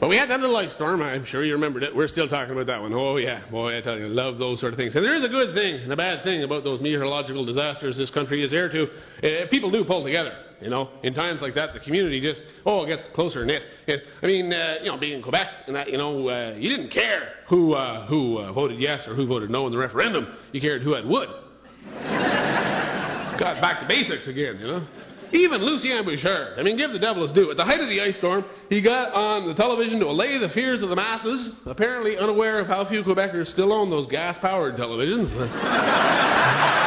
But we had that little ice storm. I'm sure you remembered it. We're still talking about that one. Oh, yeah. Boy, I tell you, I love those sort of things. And there is a good thing and a bad thing about those meteorological disasters this country is heir to. People do pull together. You know, in times like that, the community just, gets closer knit. Being in Quebec and that, you didn't care who voted yes or who voted no in the referendum. You cared who had wood. Got back to basics again, Even Lucien Bouchard, give the devil his due. At the height of the ice storm, he got on the television to allay the fears of the masses, apparently unaware of how few Quebecers still own those gas-powered televisions.